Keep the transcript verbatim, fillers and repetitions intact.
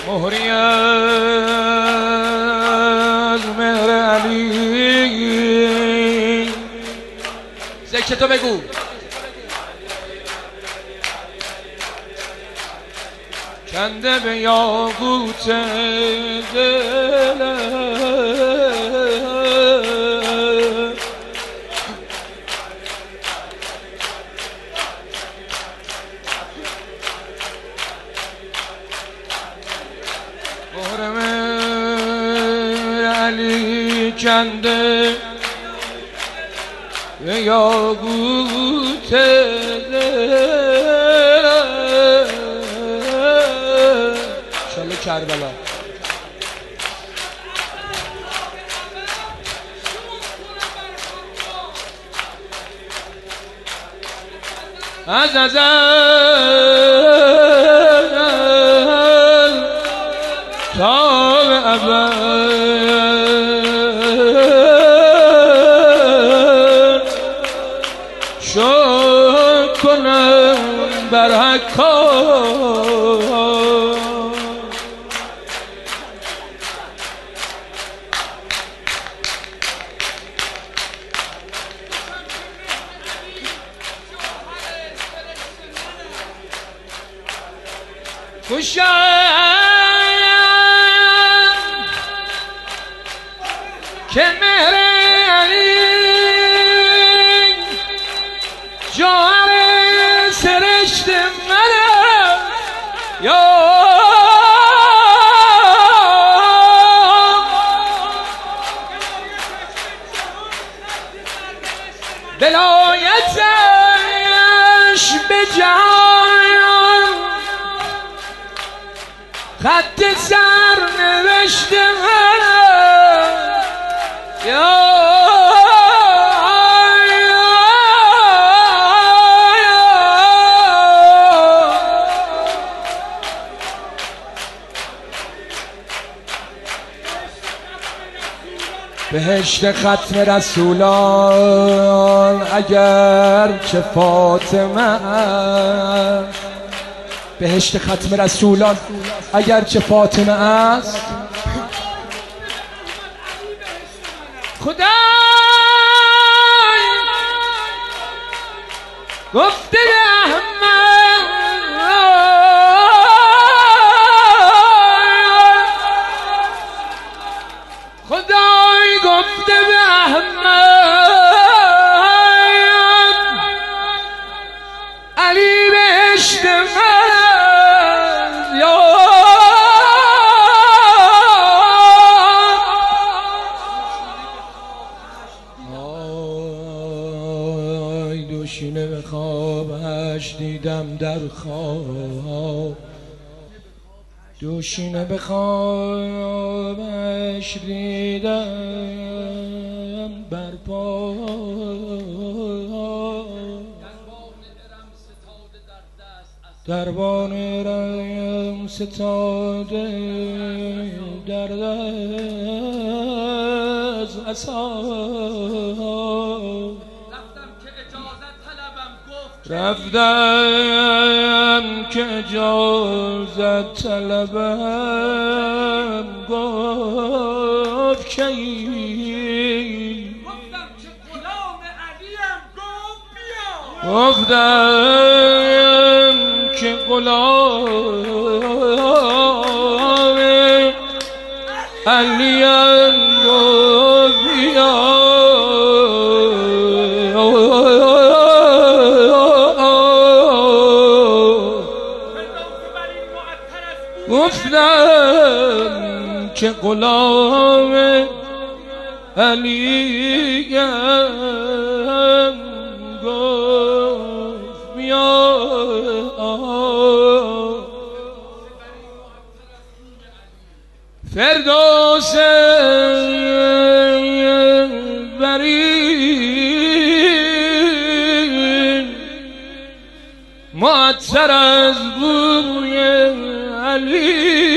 مهری از مهر علی. ذکر تو بگو. کنده به یاقوت دل محرم علی کنده به یاقوت دل انشالله کربلا. از ازل تا به ابد شکر کنم بر حکام. خوشم که مهر علی جوهر سرشت منه یا ولایتش به جهان خط سر نوشته منه یا بهشت ختم رسولان اگر چه فاطمه است. بهشت ختم رسولان اگر چه فاطمه است. خدای گفته احمد خدای گفته به احمد علی بهشت من یا آی دوشینه به خوابش دیدم در خواب. دوشینه به خوابش دیدم بر پا. دربان رم ستاده در دست عصا. رفتم که اجازت طلبم گفت که گفتم که غلام علیم گفت بیا. گفتم که غلام علیم گفت بیا. گفتم که غلام علیم گفت بیا. فردوس برین معطر از بوی علی